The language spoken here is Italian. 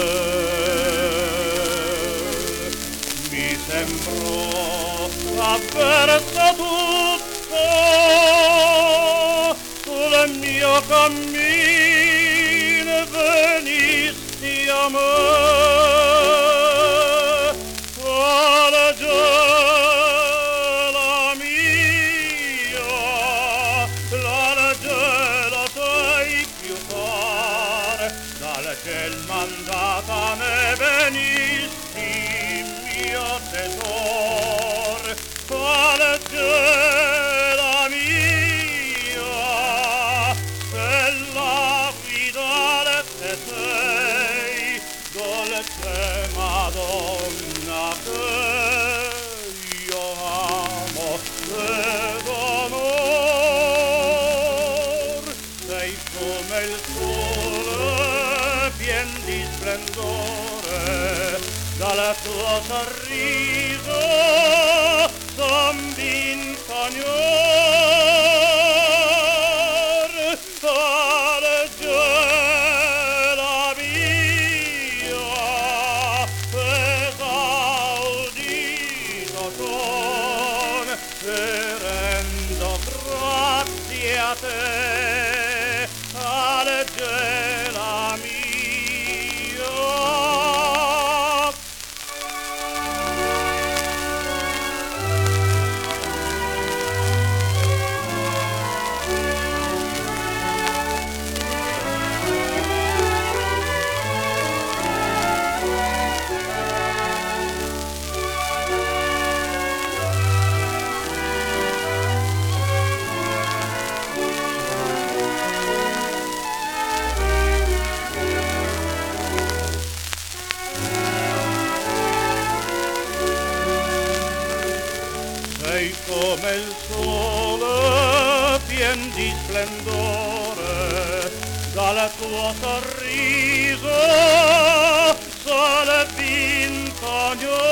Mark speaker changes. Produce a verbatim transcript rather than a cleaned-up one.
Speaker 1: Mi sembrò avverso tutto sul mio cammino venisti a me. Quale gela mia, la gela sei più cara, dal ciel mandata ne venisti, mio tesor. Quale gela mia, bella fidalete sei, dolce Madonna che io amo ed onor. Sei come il sole pien di splendore, dal tuo sorriso son vinto ognor. Tale gela mia, esaudito son, e rendo grazie a te, tale gela mia. Sei come il sole pien di splendore, dal tuo sorriso sole vinto